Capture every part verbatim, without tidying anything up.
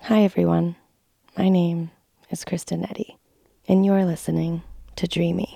Hi everyone, my name is Kristen Eddy, and you're listening to Dreamy,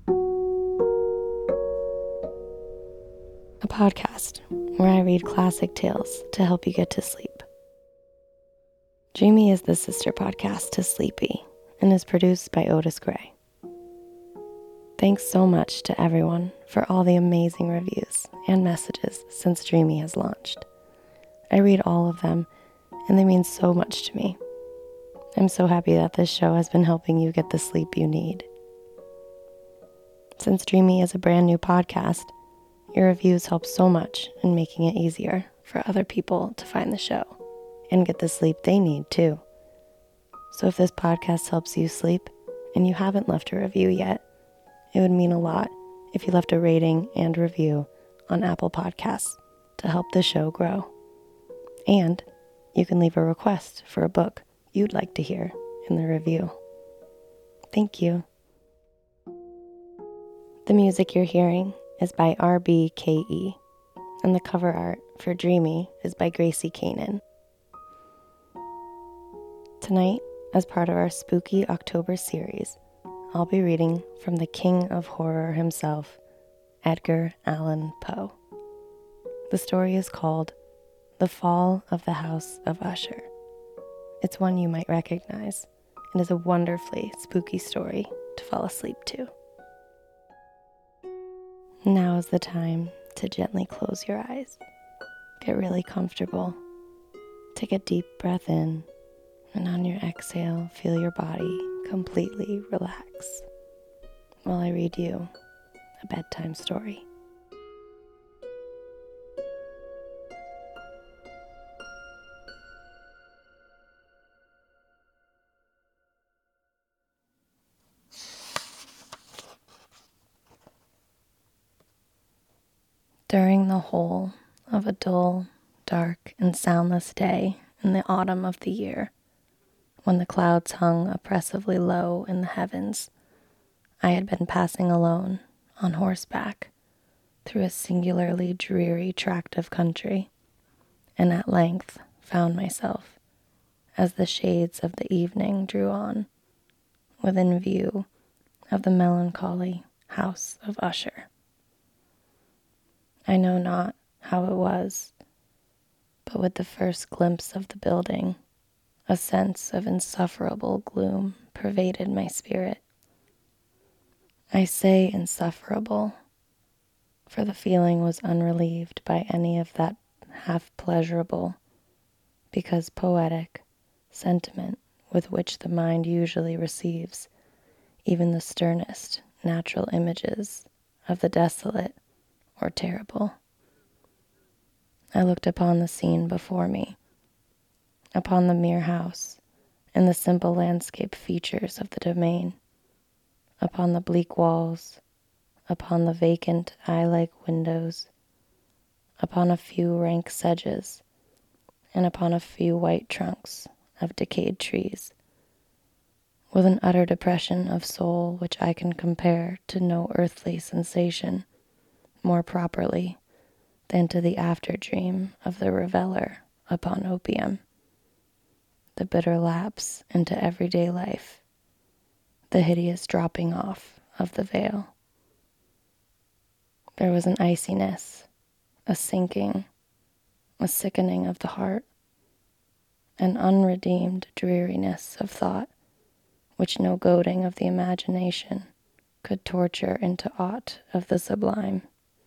a podcast where I read classic tales to help you get to sleep. Dreamy is the sister podcast to Sleepy and is produced by Otis Gray. Thanks so much to everyone for all the amazing reviews and messages since Dreamy has launched. I read all of them, and they mean so much to me. I'm so happy that this show has been helping you get the sleep you need. Since Dreamy is a brand new podcast, your reviews help so much in making it easier for other people to find the show and get the sleep they need too. So if this podcast helps you sleep and you haven't left a review yet, it would mean a lot if you left a rating and review on Apple Podcasts to help the show grow. And you can leave a request for a book you'd like to hear in the review. Thank you. The music you're hearing is by R B K E, and the cover art for Dreamy is by Gracie Kanan. Tonight, as part of our spooky October series, I'll be reading from the king of horror himself, Edgar Allan Poe. The story is called The Fall of the House of Usher. It's one you might recognize and is a wonderfully spooky story to fall asleep to. Now is the time to gently close your eyes. Get really comfortable. Take a deep breath in, and on your exhale, feel your body completely relax while I read you a bedtime story. During the whole of a dull, dark, and soundless day in the autumn of the year, when the clouds hung oppressively low in the heavens, I had been passing alone, on horseback, through a singularly dreary tract of country, and at length found myself, as the shades of the evening drew on, within view of the melancholy house of Usher. I know not how it was, but with the first glimpse of the building, a sense of insufferable gloom pervaded my spirit. I say insufferable, for the feeling was unrelieved by any of that half-pleasurable, because poetic, sentiment with which the mind usually receives even the sternest natural images of the desolate or terrible. I looked upon the scene before me, upon the mere house and the simple landscape features of the domain, upon the bleak walls, upon the vacant eye-like windows, upon a few rank sedges, and upon a few white trunks of decayed trees, with an utter depression of soul which I can compare to no earthly sensation more properly than to the after-dream of the reveller upon opium, the bitter lapse into everyday life, the hideous dropping off of the veil. There was an iciness, a sinking, a sickening of the heart, an unredeemed dreariness of thought, which no goading of the imagination could torture into aught of the sublime.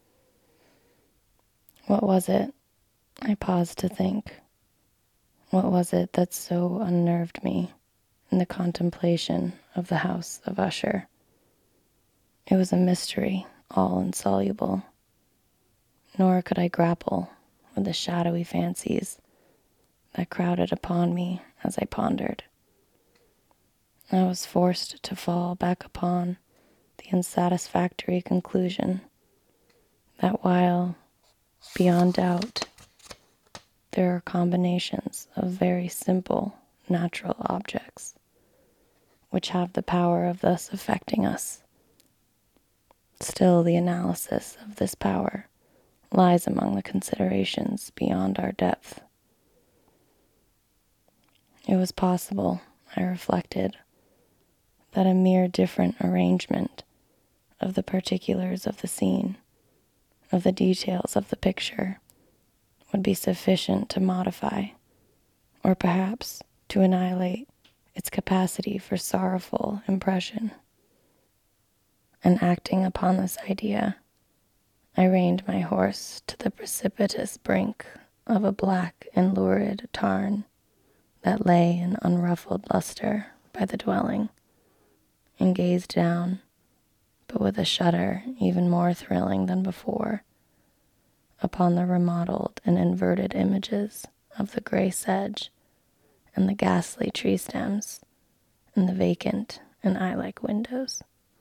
What was it? I paused to think. What was it that so unnerved me in the contemplation of the house of Usher? It was a mystery, all insoluble, nor could I grapple with the shadowy fancies that crowded upon me as I pondered. I was forced to fall back upon the unsatisfactory conclusion that while, beyond doubt, there are combinations of very simple natural objects which have the power of thus affecting us, still the analysis of this power lies among the considerations beyond our depth. It was possible, I reflected, that a mere different arrangement of the particulars of the scene, of the details of the picture, would be sufficient to modify, or perhaps to annihilate, its capacity for sorrowful impression. And acting upon this idea, I reined my horse to the precipitous brink of a black and lurid tarn that lay in unruffled luster by the dwelling, and gazed down, but with a shudder even more thrilling than before, upon the remodeled and inverted images of the gray sedge and the ghastly tree stems and the vacant and eye-like windows.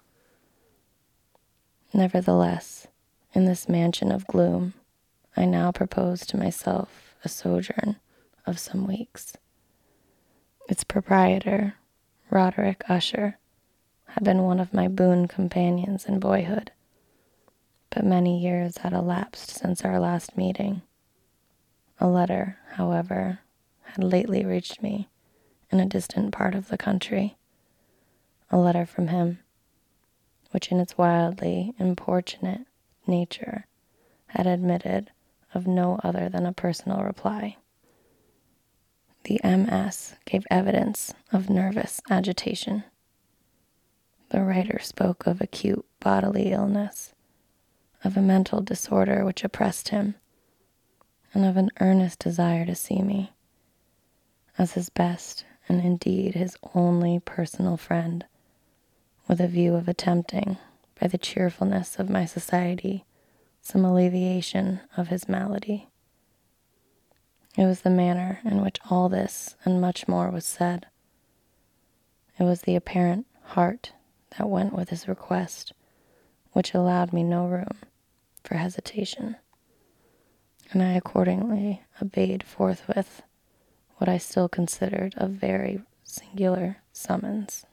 Nevertheless, in this mansion of gloom, I now proposed to myself a sojourn of some weeks. Its proprietor, Roderick Usher, had been one of my boon companions in boyhood, but many years had elapsed since our last meeting. A letter, however, had lately reached me in a distant part of the country, a letter from him, which in its wildly importunate nature had admitted of no other than a personal reply. The M S gave evidence of nervous agitation. The writer spoke of acute bodily illness, of a mental disorder which oppressed him, and of an earnest desire to see me, as his best and indeed his only personal friend, with a view of attempting, by the cheerfulness of my society, some alleviation of his malady. It was the manner in which all this and much more was said. It was the apparent heart that went with his request, which allowed me no room for hesitation, and I accordingly obeyed forthwith what I still considered a very singular summons.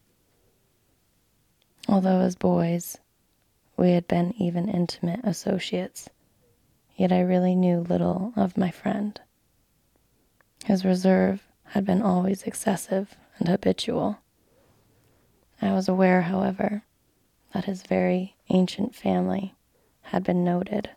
Although as boys we had been even intimate associates, yet I really knew little of my friend. His reserve had been always excessive and habitual. I was aware, however, that his very ancient family had been noted,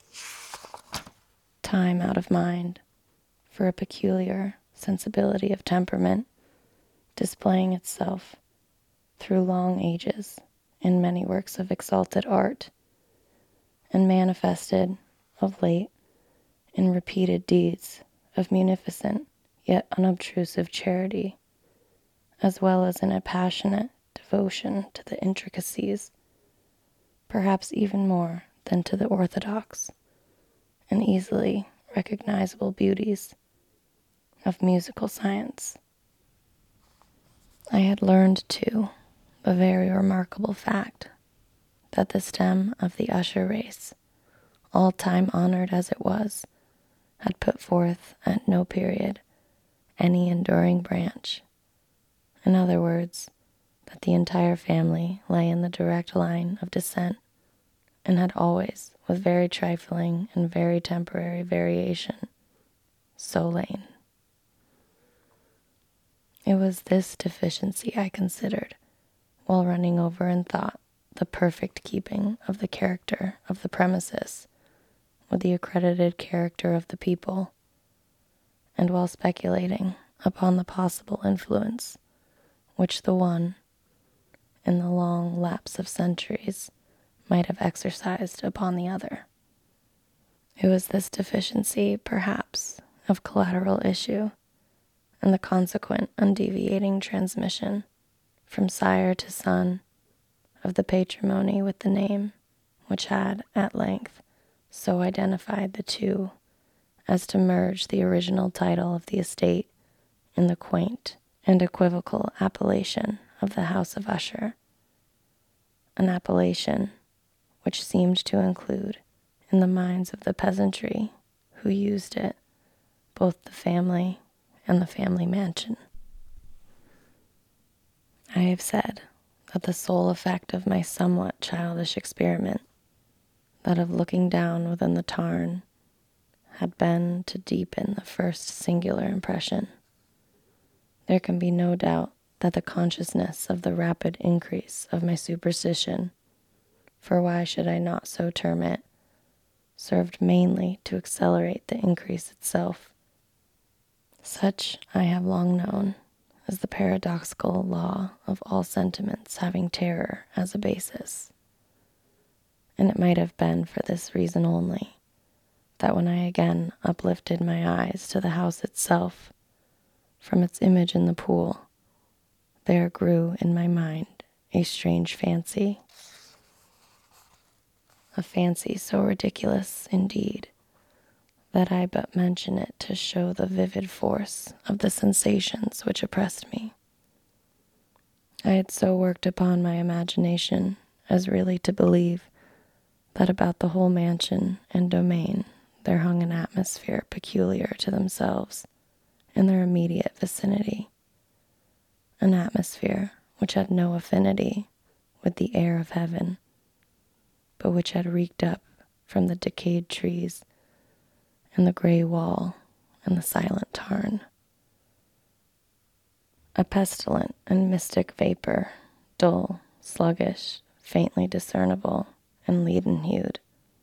time out of mind, for a peculiar sensibility of temperament, displaying itself through long ages in many works of exalted art, and manifested of late in repeated deeds of munificent yet unobtrusive charity, as well as in a passionate devotion to the intricacies, perhaps even more than to the orthodox and easily recognizable beauties of musical science. I had learned, too, a very remarkable fact, that the stem of the Usher race, all time honored as it was, had put forth at no period any enduring branch. In other words, that the entire family lay in the direct line of descent, and had always, with very trifling and very temporary variation, so lain. It was this deficiency I considered, while running over in thought the perfect keeping of the character of the premises with the accredited character of the people, and while speculating upon the possible influence which the one, in the long lapse of centuries, might have exercised upon the other. It was this deficiency, perhaps, of collateral issue, and the consequent undeviating transmission from sire to son of the patrimony with the name, which had, at length, so identified the two as to merge the original title of the estate in the quaint and equivocal appellation of the House of Usher, an appellation which seemed to include, in the minds of the peasantry who used it, both the family and the family mansion. I have said that the sole effect of my somewhat childish experiment, that of looking down within the tarn, had been to deepen the first singular impression. There can be no doubt that the consciousness of the rapid increase of my superstition, for why should I not so term it, served mainly to accelerate the increase itself. Such I have long known as the paradoxical law of all sentiments having terror as a basis. And it might have been for this reason only, that when I again uplifted my eyes to the house itself, from its image in the pool, there grew in my mind a strange fancy, a fancy so ridiculous indeed, that I but mention it to show the vivid force of the sensations which oppressed me. I had so worked upon my imagination as really to believe that about the whole mansion and domain there hung an atmosphere peculiar to themselves and their immediate vicinity, an atmosphere which had no affinity with the air of heaven, but which had reeked up from the decayed trees and the gray wall and the silent tarn. A pestilent and mystic vapor, dull, sluggish, faintly discernible, and leaden-hued.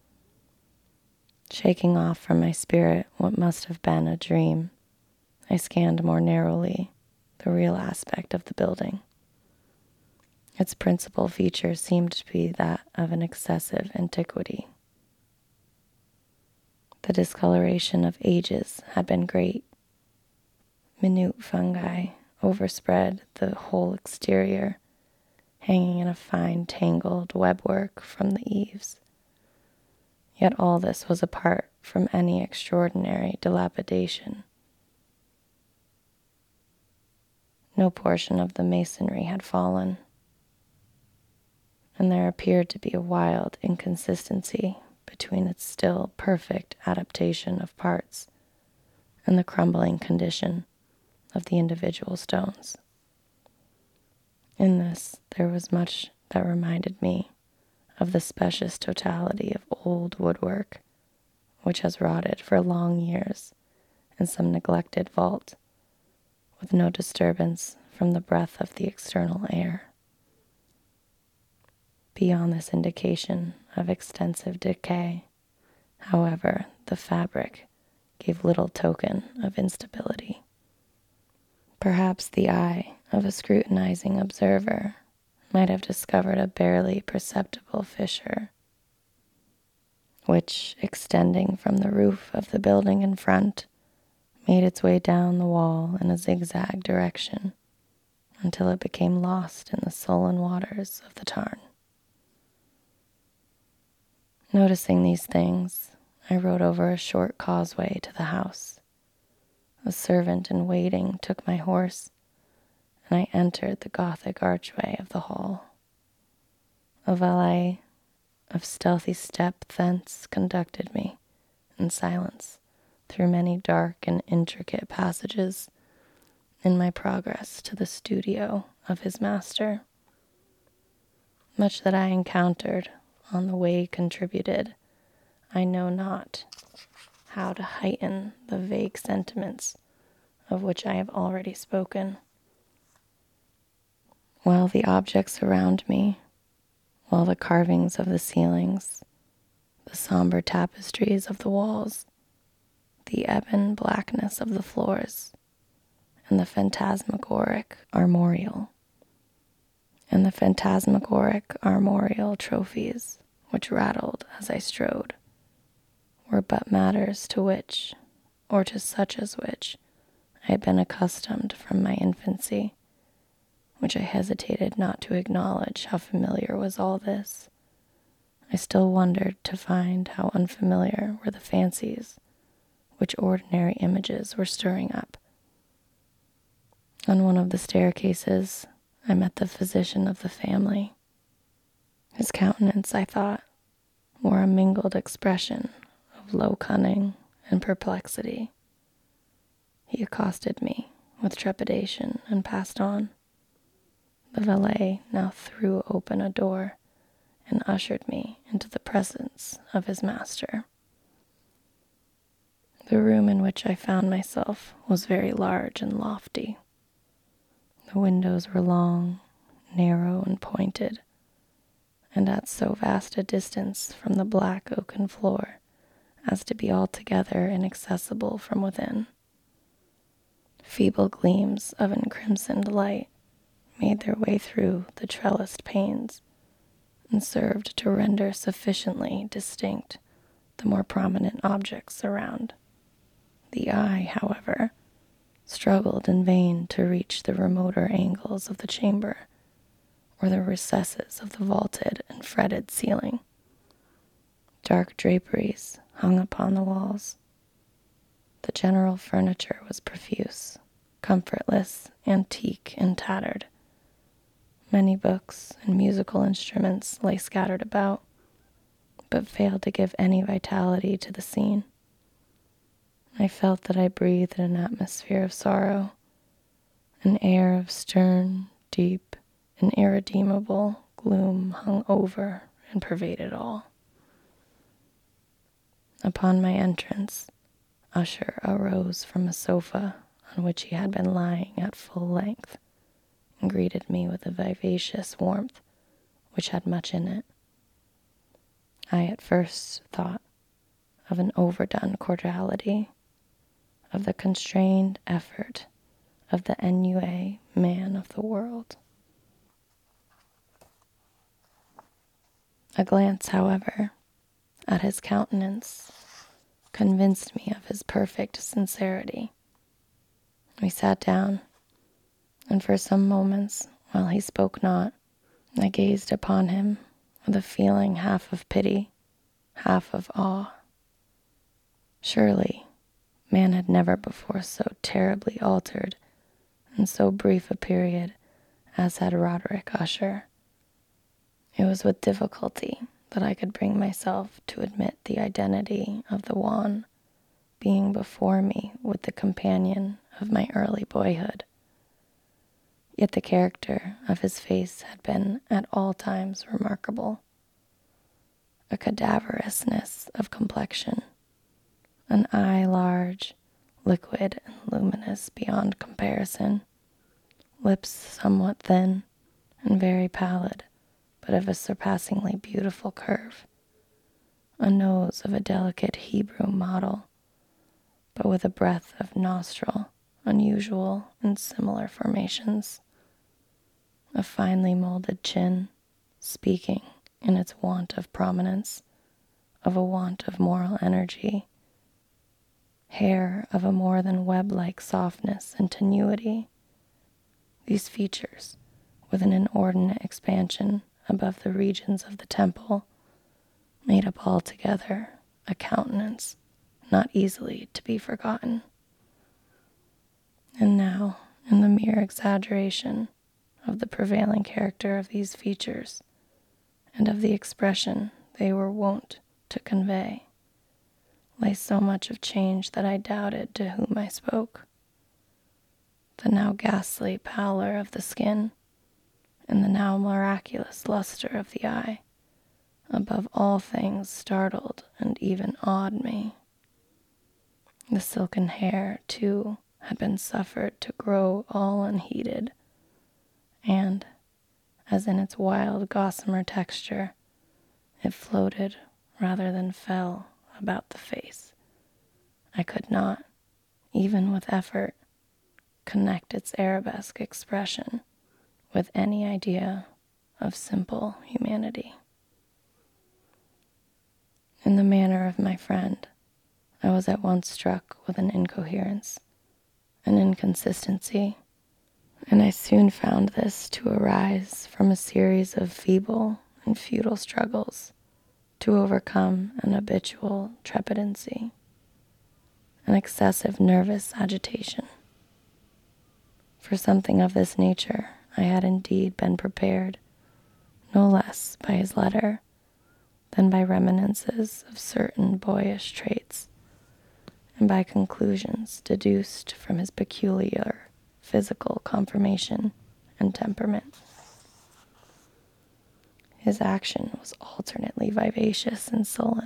Shaking off from my spirit what must have been a dream, I scanned more narrowly the real aspect of the building. Its principal feature seemed to be that of an excessive antiquity. The discoloration of ages had been great. Minute fungi overspread the whole exterior, hanging in a fine tangled webwork from the eaves. Yet all this was apart from any extraordinary dilapidation. No portion of the masonry had fallen, and there appeared to be a wild inconsistency between its still perfect adaptation of parts and the crumbling condition of the individual stones. In this, there was much that reminded me of the specious totality of old woodwork, which has rotted for long years in some neglected vault, with no disturbance from the breath of the external air. Beyond this indication of extensive decay, however, the fabric gave little token of instability. Perhaps the eye of a scrutinizing observer might have discovered a barely perceptible fissure, which, extending from the roof of the building in front, made its way down the wall in a zigzag direction until it became lost in the sullen waters of the tarn. Noticing these things, I rode over a short causeway to the house. A servant in waiting took my horse, and I entered the Gothic archway of the hall. A valet of stealthy step thence conducted me, in silence, through many dark and intricate passages, in my progress to the studio of his master. Much that I encountered on the way contributed, I know not, how to heighten the vague sentiments of which I have already spoken. While the objects around me, while the carvings of the ceilings, the somber tapestries of the walls, the ebon blackness of the floors, and the phantasmagoric armorial, and the phantasmagoric armorial trophies which rattled as I strode, were but matters to which, or to such as which, I had been accustomed from my infancy, which I hesitated not to acknowledge how familiar was all this. I still wondered to find how unfamiliar were the fancies which ordinary images were stirring up. On one of the staircases, I met the physician of the family. His countenance, I thought, wore a mingled expression of low cunning and perplexity. He accosted me with trepidation and passed on. The valet now threw open a door and ushered me into the presence of his master. The room in which I found myself was very large and lofty. The windows were long, narrow, and pointed, and at so vast a distance from the black oaken floor as to be altogether inaccessible from within. Feeble gleams of encrimsoned light made their way through the trellised panes and served to render sufficiently distinct the more prominent objects around. The eye, however, struggled in vain to reach the remoter angles of the chamber or the recesses of the vaulted and fretted ceiling. Dark draperies hung upon the walls. The general furniture was profuse, comfortless, antique, and tattered. Many books and musical instruments lay scattered about, but failed to give any vitality to the scene. I felt that I breathed an atmosphere of sorrow, an air of stern, deep, and irredeemable gloom hung over and pervaded all. Upon my entrance, Usher arose from a sofa on which he had been lying at full length and greeted me with a vivacious warmth which had much in it. I at first thought of an overdone cordiality, of the constrained effort of the ennuyé man of the world. A glance, however, at his countenance convinced me of his perfect sincerity. We sat down, and for some moments, while he spoke not, I gazed upon him with a feeling half of pity, half of awe. Surely, man had never before so terribly altered in so brief a period as had Roderick Usher. It was with difficulty that I could bring myself to admit the identity of the wan being before me with the companion of my early boyhood. Yet the character of his face had been at all times remarkable. A cadaverousness of complexion, an eye large, liquid, and luminous beyond comparison, lips somewhat thin and very pallid, but of a surpassingly beautiful curve, a nose of a delicate Hebrew model, but with a breadth of nostril unusual in similar formations, a finely molded chin, speaking, in its want of prominence, of a want of moral energy, hair of a more than web-like softness and tenuity. These features, with an inordinate expansion above the regions of the temple, made up altogether a countenance not easily to be forgotten. And now, in the mere exaggeration of the prevailing character of these features, and of the expression they were wont to convey, lay so much of change that I doubted to whom I spoke. The now ghastly pallor of the skin, and the now miraculous luster of the eye, above all things startled and even awed me. The silken hair, too, had been suffered to grow all unheeded, and, as in its wild gossamer texture, it floated rather than fell about the face. I could not, even with effort, connect its arabesque expression with any idea of simple humanity. In the manner of my friend, I was at once struck with an incoherence, an inconsistency, and I soon found this to arise from a series of feeble and futile struggles to overcome an habitual trepidancy, an excessive nervous agitation. For something of this nature I had indeed been prepared, no less by his letter than by reminiscences of certain boyish traits, and by conclusions deduced from his peculiar physical conformation and temperament. His action was alternately vivacious and sullen.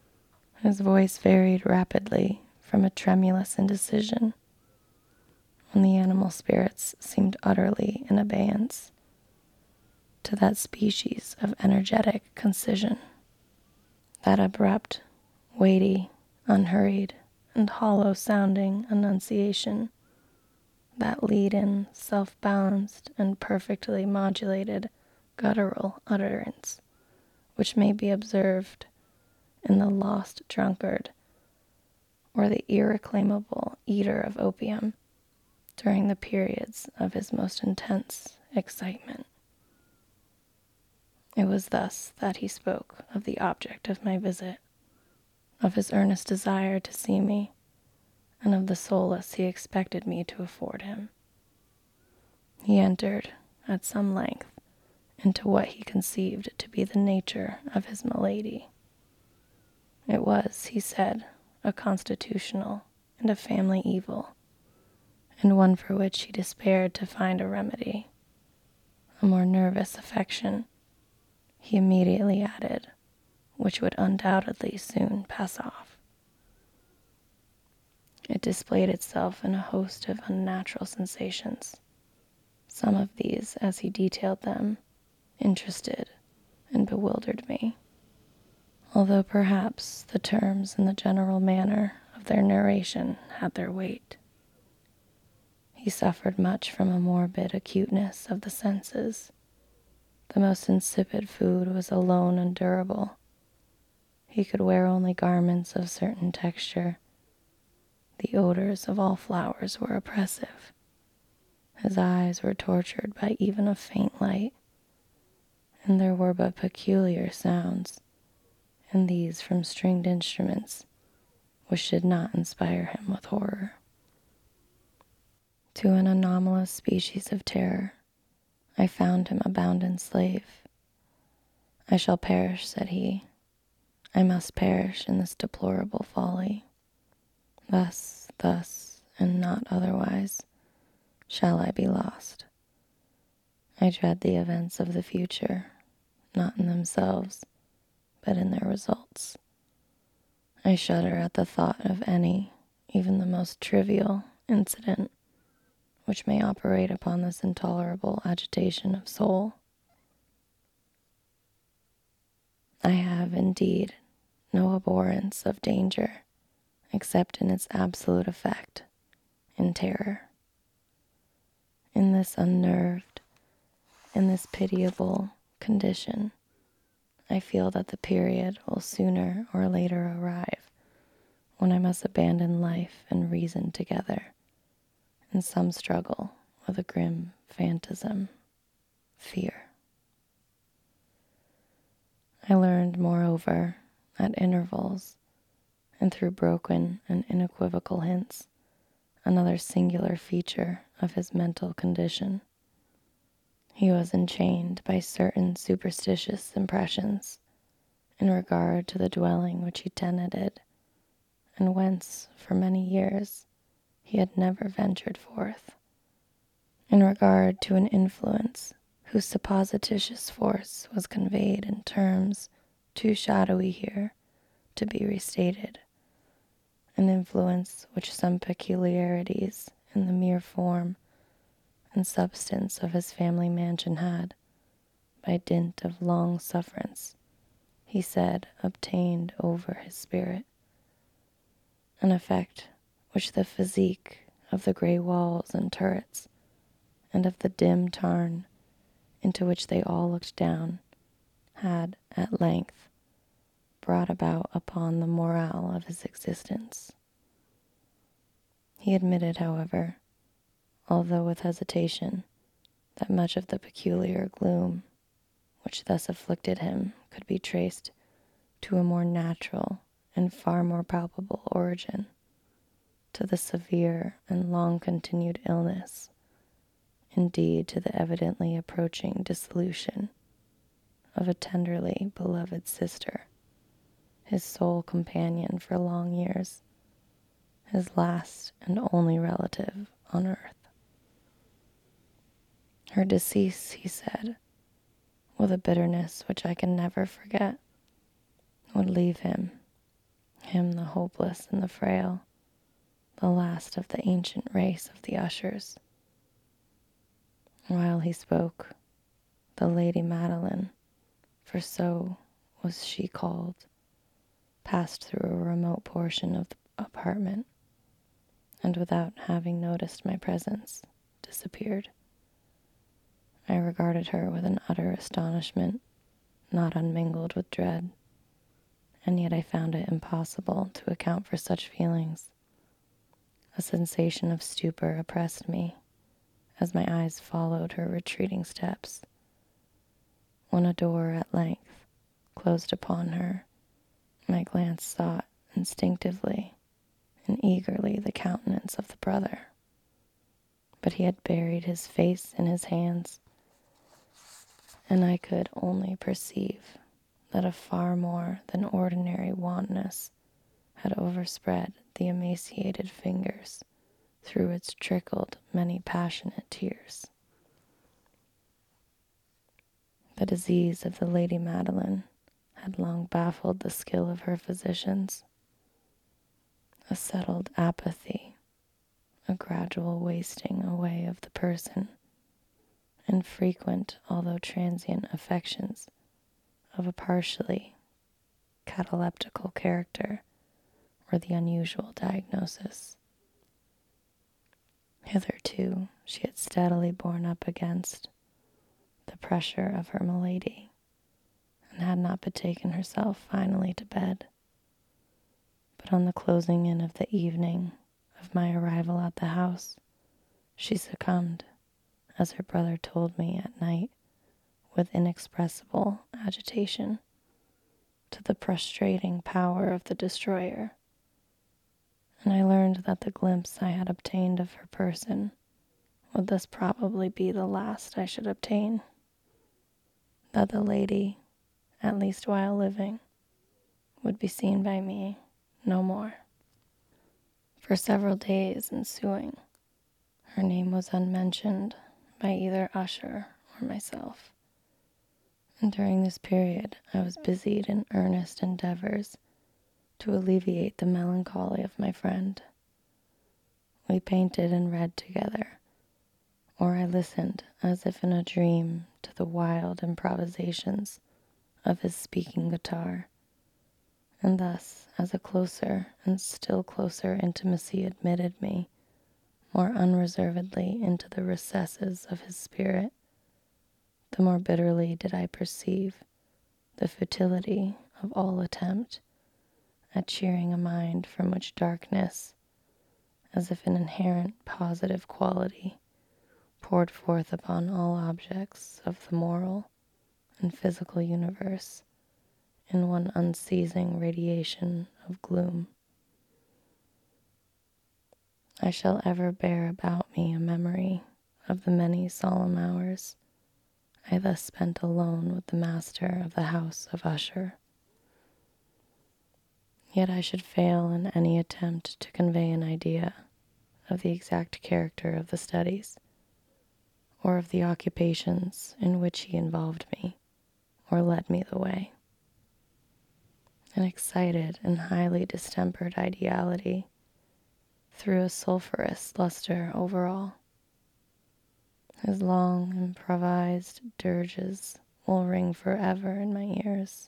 His voice varied rapidly from a tremulous indecision, when the animal spirits seemed utterly in abeyance, to that species of energetic concision, that abrupt, weighty, unhurried, and hollow-sounding enunciation, that lead-in, self-balanced, and perfectly modulated guttural utterance, which may be observed in the lost drunkard or the irreclaimable eater of opium during the periods of his most intense excitement. It was thus that he spoke of the object of my visit, of his earnest desire to see me, and of the solace he expected me to afford him. He entered, at some length, into what he conceived to be the nature of his malady. It was, he said, a constitutional and a family evil, and one for which he despaired to find a remedy. A more nervous affection, he immediately added, which would undoubtedly soon pass off. It displayed itself in a host of unnatural sensations. Some of these, as he detailed them, interested and bewildered me, although perhaps the terms and the general manner of their narration had their weight. He suffered much from a morbid acuteness of the senses. The most insipid food was alone endurable. He could wear only garments of certain texture. The odors of all flowers were oppressive. His eyes were tortured by even a faint light, and there were but peculiar sounds, and these from stringed instruments, which did not inspire him with horror. To an anomalous species of terror, I found him a bounden slave. I shall perish, said he. I must perish in this deplorable folly. Thus, thus, and not otherwise, shall I be lost. I dread the events of the future, not in themselves, but in their results. I shudder at the thought of any, even the most trivial, incident which may operate upon this intolerable agitation of soul. I have, indeed, no abhorrence of danger, except in its absolute effect, in terror. In this unnerved, in this pitiable condition, I feel that the period will sooner or later arrive when I must abandon life and reason together in some struggle with a grim phantasm, fear. I learned, moreover, at intervals, and through broken and unequivocal hints, another singular feature of his mental condition. He was enchained by certain superstitious impressions in regard to the dwelling which he tenanted, and whence, for many years, he had never ventured forth, in regard to an influence whose supposititious force was conveyed in terms too shadowy here to be restated, an influence which some peculiarities in the mere form and substance of his family mansion had, by dint of long sufferance, he said, obtained over his spirit, an effect which the physique of the grey walls and turrets, and of the dim tarn into which they all looked down, had at length brought about upon the morale of his existence. He admitted, however, although with hesitation, that much of the peculiar gloom which thus afflicted him could be traced to a more natural and far more palpable origin, to the severe and long-continued illness, indeed to the evidently approaching dissolution of a tenderly beloved sister, his sole companion for long years, his last and only relative on earth. Her decease, he said, with a bitterness which I can never forget, would leave him, him the hopeless and the frail, the last of the ancient race of the ushers. While he spoke, the Lady Madeline, for so was she called, passed through a remote portion of the apartment, and without having noticed my presence, disappeared. I regarded her with an utter astonishment, not unmingled with dread, and yet I found it impossible to account for such feelings. A sensation of stupor oppressed me as my eyes followed her retreating steps. When a door at length closed upon her, my glance sought instinctively and eagerly the countenance of the brother. But he had buried his face in his hands, and I could only perceive that a far more than ordinary wanness had overspread the emaciated fingers through which trickled many passionate tears. The disease of the Lady Madeline had long baffled the skill of her physicians. A settled apathy, a gradual wasting away of the person, and frequent, although transient, affections of a partially cataleptical character were the unusual diagnosis. Hitherto she had steadily borne up against the pressure of her malady, and had not betaken herself finally to bed. But on the closing in of the evening of my arrival at the house, she succumbed, as her brother told me at night, with inexpressible agitation, to the prostrating power of the destroyer. And I learned that the glimpse I had obtained of her person would thus probably be the last I should obtain, that the lady, at least while living, would be seen by me no more. For several days ensuing, her name was unmentioned by either Usher or myself, and during this period I was busied in earnest endeavors to alleviate the melancholy of my friend. We painted and read together, or I listened as if in a dream to the wild improvisations of his speaking guitar, and thus, as a closer and still closer intimacy admitted me more unreservedly into the recesses of his spirit, the more bitterly did I perceive the futility of all attempt at cheering a mind from which darkness, as if an inherent positive quality, poured forth upon all objects of the moral and physical universe in one unceasing radiation of gloom. I shall ever bear about me a memory of the many solemn hours I thus spent alone with the master of the house of Usher. Yet I should fail in any attempt to convey an idea of the exact character of the studies, or of the occupations in which he involved me, or led me the way. An excited and highly distempered ideality threw a sulphurous luster over all. His long improvised dirges will ring forever in my ears.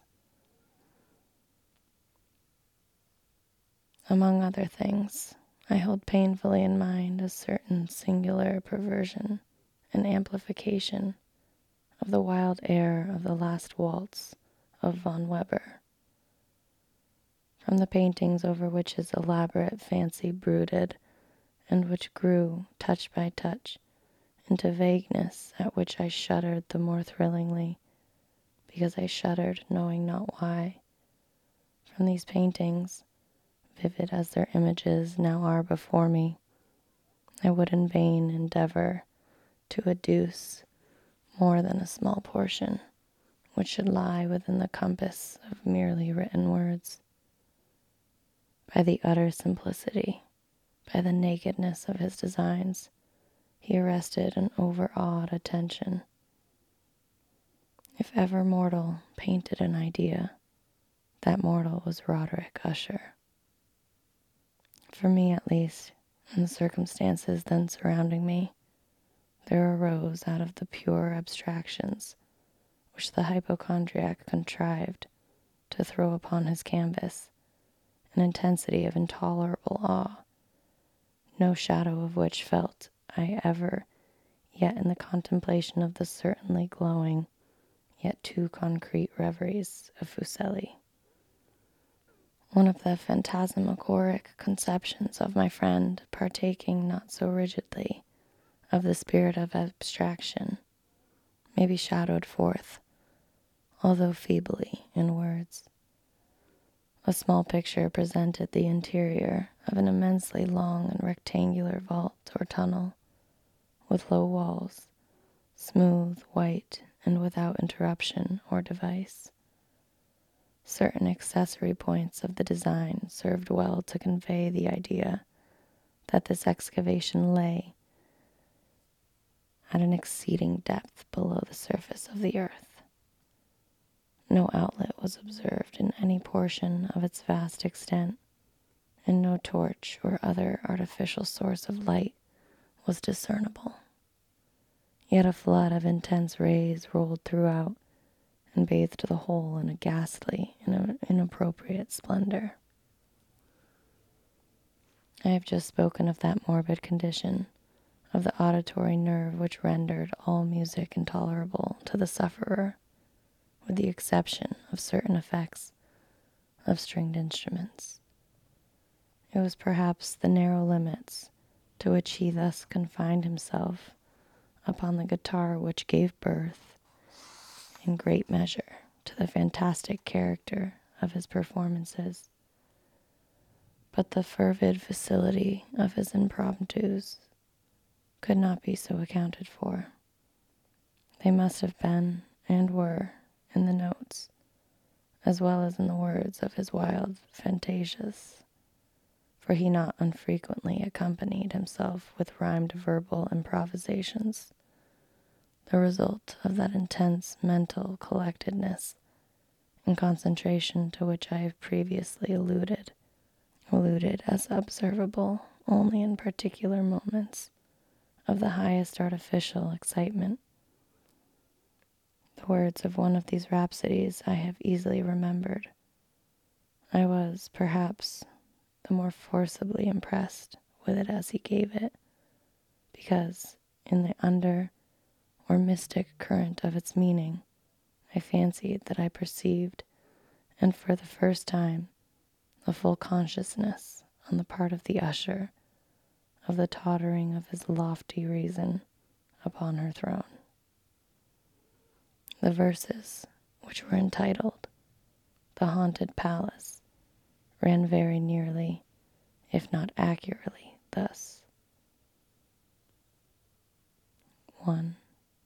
Among other things, I hold painfully in mind a certain singular perversion and amplification of the wild air of the last waltz of von Weber. From the paintings over which his elaborate fancy brooded, and which grew, touch by touch, into vagueness at which I shuddered the more thrillingly, because I shuddered knowing not why. From these paintings, vivid as their images now are before me, I would in vain endeavor to adduce more than a small portion, which should lie within the compass of merely written words. By the utter simplicity, by the nakedness of his designs, he arrested an overawed attention. If ever mortal painted an idea, that mortal was Roderick Usher. For me, at least, and the circumstances then surrounding me, there arose out of the pure abstractions which the hypochondriac contrived to throw upon his canvas an intensity of intolerable awe, no shadow of which felt I ever yet in the contemplation of the certainly glowing, yet too concrete reveries of Fuseli. One of the phantasmagoric conceptions of my friend, partaking not so rigidly of the spirit of abstraction, may be shadowed forth, although feebly, in words. A small picture presented the interior of an immensely long and rectangular vault or tunnel, with low walls, smooth, white, and without interruption or device. Certain accessory points of the design served well to convey the idea that this excavation lay at an exceeding depth below the surface of the earth. No outlet was observed in any portion of its vast extent, and no torch or other artificial source of light was discernible. Yet a flood of intense rays rolled throughout and bathed the whole in a ghastly and inappropriate splendor. I have just spoken of that morbid condition of the auditory nerve which rendered all music intolerable to the sufferer, with the exception of certain effects of stringed instruments. It was perhaps the narrow limits to which he thus confined himself upon the guitar which gave birth, in great measure, to the fantastic character of his performances. But the fervid facility of his impromptus could not be so accounted for. They must have been, and were, in the notes, as well as in the words of his wild fantasias, for he not unfrequently accompanied himself with rhymed verbal improvisations, the result of that intense mental collectedness and concentration to which I have previously alluded, alluded as observable only in particular moments of the highest artificial excitement. The words of one of these rhapsodies I have easily remembered. I was, perhaps, the more forcibly impressed with it as he gave it, because in the under or mystic current of its meaning, I fancied that I perceived, and for the first time, the full consciousness on the part of the usher of the tottering of his lofty reason upon her throne. The verses, which were entitled The Haunted Palace, ran very nearly, if not accurately, thus. one.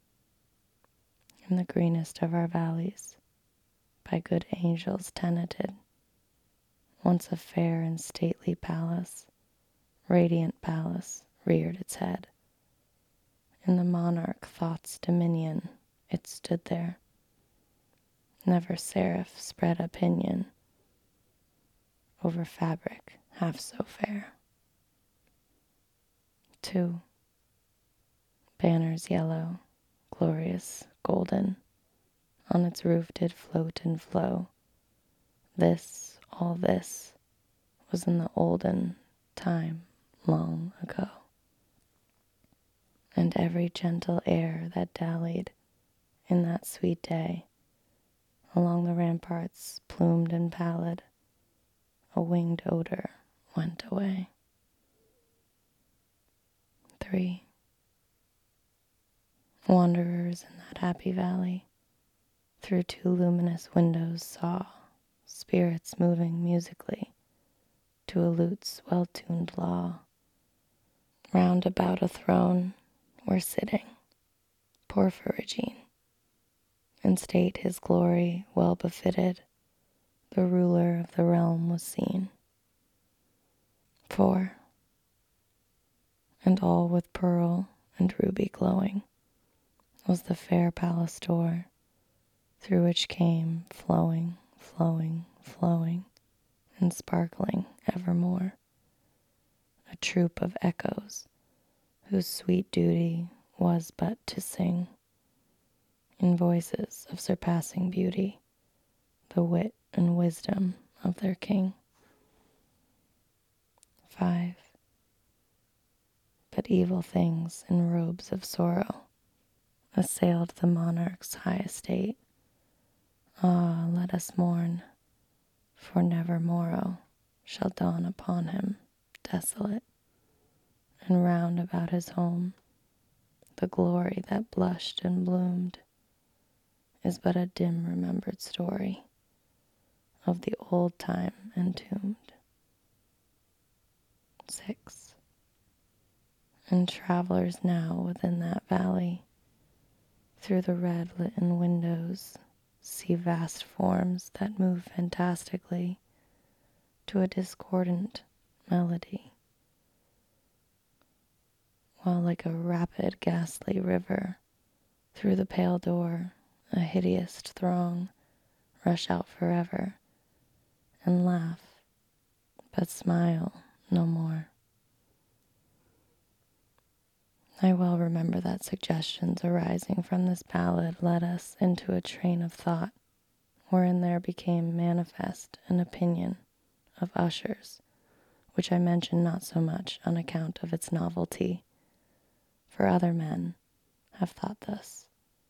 In the greenest of our valleys, by good angels tenanted, once a fair and stately palace, radiant palace, reared its head. In the monarch thought's dominion it stood there. Never seraph spread a pinion over fabric half so fair. Two. Banners yellow, glorious, golden, on its roof did float and flow. This, all this, was in the olden time long ago. And every gentle air that dallied in that sweet day along the ramparts, plumed and pallid, a winged odor went away. Three. Wanderers in that happy valley through two luminous windows saw spirits moving musically to a lute's well-tuned law. Round about a throne were sitting Porphyrogene, in state his glory well befitted, the ruler of the realm was seen. Four. And all with pearl and ruby glowing was the fair palace door, through which came flowing, flowing, flowing, and sparkling evermore a troop of echoes whose sweet duty was but to sing in voices of surpassing beauty the wit and wisdom of their king. Five. But evil things in robes of sorrow assailed the monarch's high estate. Ah, let us mourn, for never morrow shall dawn upon him desolate, and round about his home the glory that blushed and bloomed is but a dim remembered story of the old time entombed. Six. And travelers now within that valley, through the red litten windows, see vast forms that move fantastically to a discordant melody, while like a rapid ghastly river, through the pale door, a hideous throng rush out forever, and laugh, but smile no more. I well remember that suggestions arising from this ballad led us into a train of thought, wherein there became manifest an opinion of Usher's, which I mention not so much on account of its novelty, for other men have thought thus,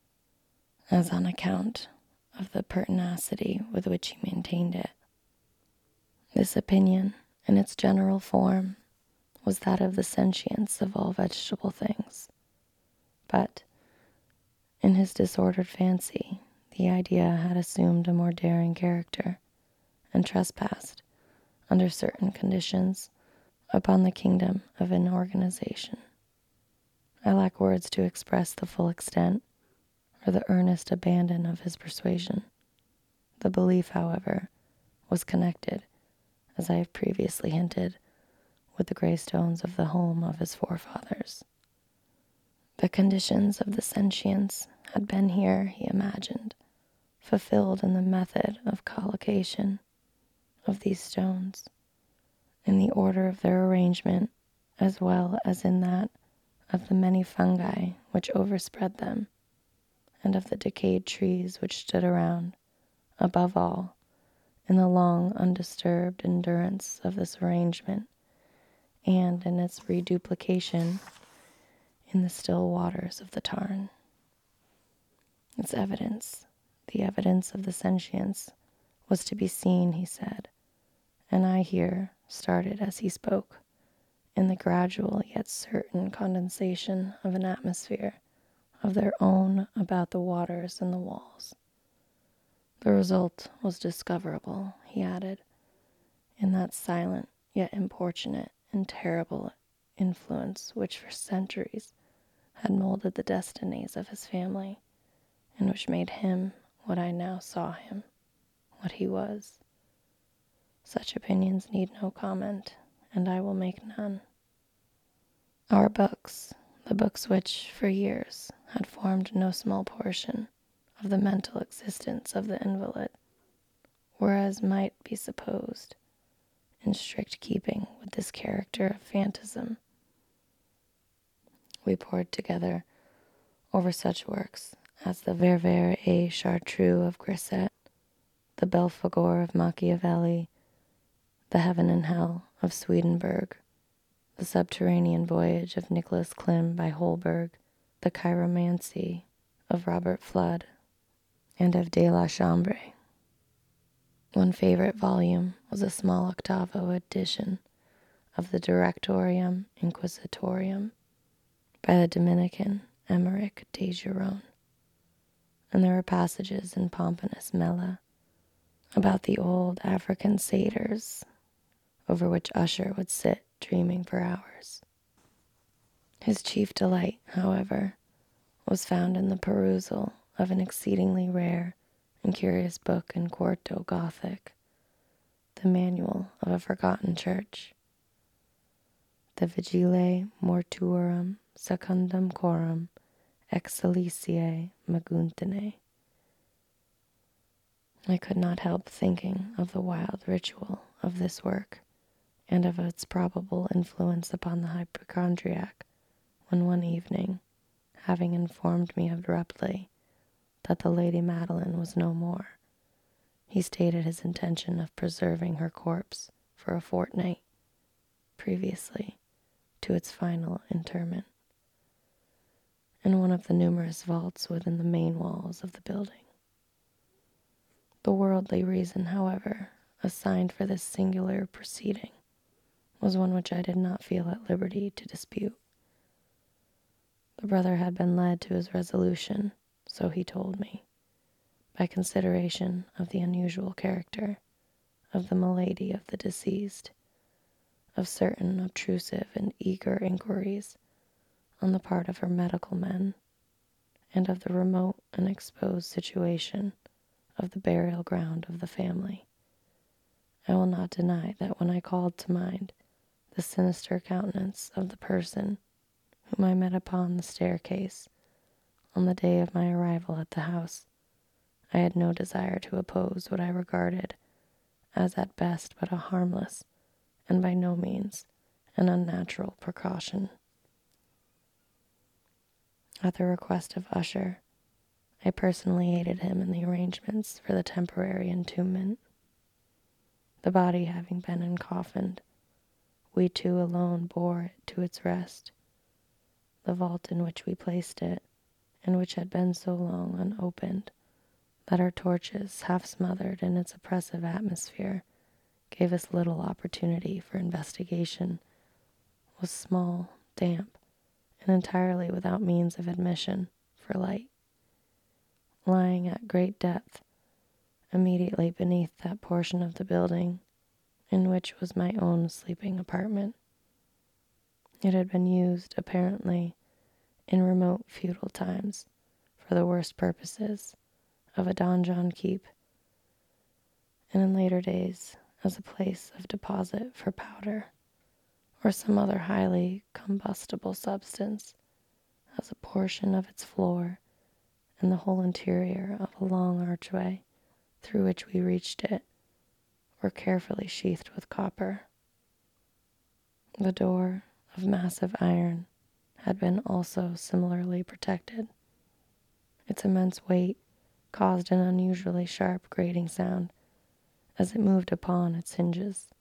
as on account of the pertinacity with which he maintained it. This opinion, in its general form, was that of the sentience of all vegetable things. But, in his disordered fancy, the idea had assumed a more daring character, and trespassed, under certain conditions, upon the kingdom of inorganization. I lack words to express the full extent, or the earnest abandon of his persuasion. The belief, however, was connected, as I have previously hinted, with the gravestones of the home of his forefathers. The conditions of the sentience had been here, he imagined, fulfilled in the method of collocation of these stones, in the order of their arrangement, as well as in that of the many fungi which overspread them, and of the decayed trees which stood around, above all, in the long undisturbed endurance of this arrangement, and in its reduplication in the still waters of the tarn. Its evidence, the evidence of the sentience, was to be seen, he said, and I here started as he spoke, in the gradual yet certain condensation of an atmosphere of their own about the waters and the walls. The result was discoverable, he added, in that silent yet importunate and terrible influence which for centuries had molded the destinies of his family, and which made him what I now saw him, what he was. Such opinions need no comment, and I will make none. Our books, the books which, for years, had formed no small portion of the mental existence of the invalid, were, as might be supposed, in strict keeping with this character of phantasm. We pored together over such works as the Ververs et Chartreux of Grisset, the Belphegor of Machiavelli, the Heaven and Hell of Swedenborg, the Subterranean Voyage of Nicholas Klim by Holberg, the Chiromancy of Robert Flood, and of De la Chambre. One favorite volume was a small octavo edition of the Directorium Inquisitorium by the Dominican Emeric de Giron, and there were passages in Pomponius Mela about the old African satyrs over which Usher would sit dreaming for hours. His chief delight, however, was found in the perusal of an exceedingly rare and curious book in quarto Gothic, the Manual of a Forgotten Church, the Vigile Mortuorum Secundum Coram Excelsiae Maguntinae. I could not help thinking of the wild ritual of this work and of its probable influence upon the hypochondriac, when one evening, having informed me abruptly that the Lady Madeline was no more, he stated his intention of preserving her corpse for a fortnight previously to its final interment in one of the numerous vaults within the main walls of the building. The worldly reason, however, assigned for this singular proceeding was one which I did not feel at liberty to dispute. The brother had been led to his resolution, so he told me, by consideration of the unusual character of the malady of the deceased, of certain obtrusive and eager inquiries on the part of her medical men, and of the remote and exposed situation of the burial ground of the family. I will not deny that when I called to mind the sinister countenance of the person whom I met upon the staircase on the day of my arrival at the house, I had no desire to oppose what I regarded as at best but a harmless and by no means an unnatural precaution. At the request of Usher, I personally aided him in the arrangements for the temporary entombment. The body having been encoffined, we two alone bore it to its rest. The vault in which we placed it, and which had been so long unopened that our torches, half smothered in its oppressive atmosphere, gave us little opportunity for investigation, was small, damp, and entirely without means of admission for light. Lying at great depth, immediately beneath that portion of the building in which was my own sleeping apartment. It had been used, apparently, in remote feudal times for the worst purposes of a donjon keep, and in later days as a place of deposit for powder or some other highly combustible substance, as a portion of its floor and the whole interior of a long archway through which we reached it were carefully sheathed with copper. The door, of massive iron, had been also similarly protected. Its immense weight caused an unusually sharp grating sound as it moved upon its hinges.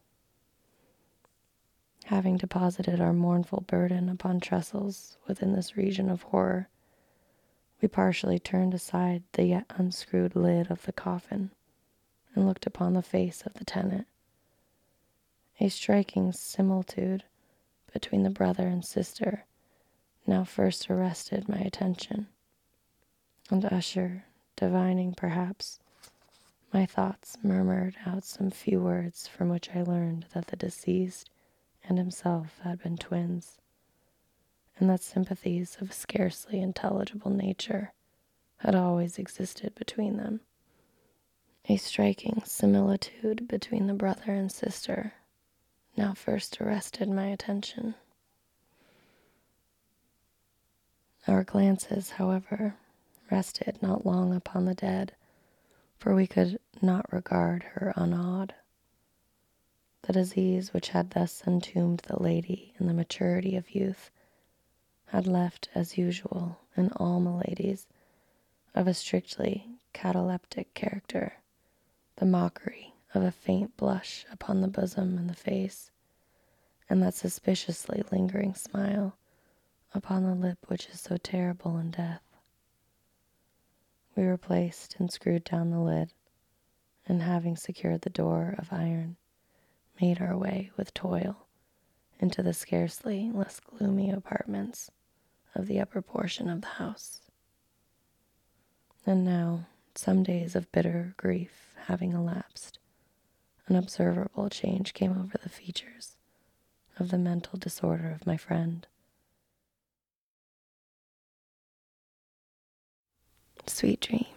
Having deposited our mournful burden upon trestles within this region of horror, we partially turned aside the yet unscrewed lid of the coffin and looked upon the face of the tenant. A striking similitude between the brother and sister now first arrested my attention, and Usher, divining perhaps my thoughts, murmured out some few words from which I learned that the deceased and himself had been twins, and that sympathies of a scarcely intelligible nature had always existed between them. A striking similitude between the brother and sister now first arrested my attention. Our glances, however, rested not long upon the dead, for we could not regard her unawed. The disease which had thus entombed the lady in the maturity of youth had left, as usual in all maladies of a strictly cataleptic character, the mockery of a faint blush upon the bosom and the face, and that suspiciously lingering smile upon the lip which is so terrible in death. We replaced and screwed down the lid, and having secured the door of iron, made our way with toil into the scarcely less gloomy apartments of the upper portion of the house. And now, some days of bitter grief having elapsed, an observable change came over the features of the mental disorder of my friend. Sweet dreams.